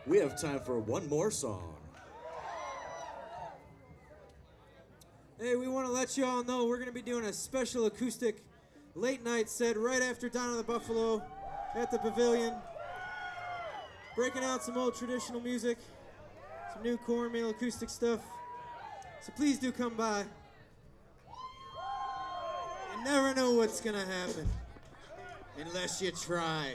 We have time for one more song. Hey, we want to let you all know we're going to be doing a special acoustic late night set right after Dawn of the Buffalo at the Pavilion. Breaking out some old traditional music, some new cornmeal acoustic stuff. So please do come by. You never know what's going to happen unless you try.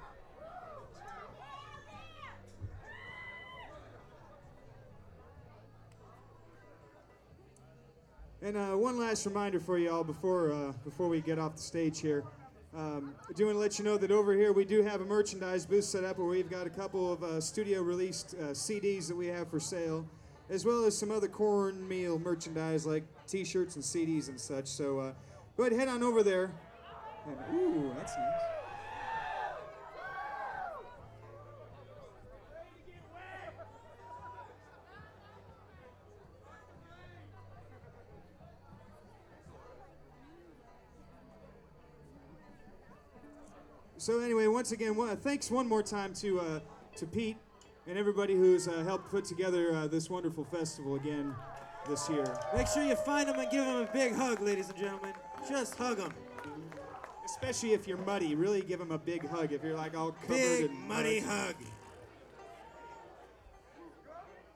And one last reminder for you all before we get off the stage here. I do want to let you know that over here we do have a merchandise booth set up where we've got a couple of studio-released CDs that we have for sale, as well as some other cornmeal merchandise like T-shirts and CDs and such. So go ahead and head on over there. And, ooh, that's nice. So anyway, once again, thanks one more time to Pete and everybody who's helped put together this wonderful festival again this year. Make sure you find them and give them a big hug, ladies and gentlemen. Just hug them. Especially if you're muddy, really give them a big hug. If you're like all covered Big in muddy mud. hug.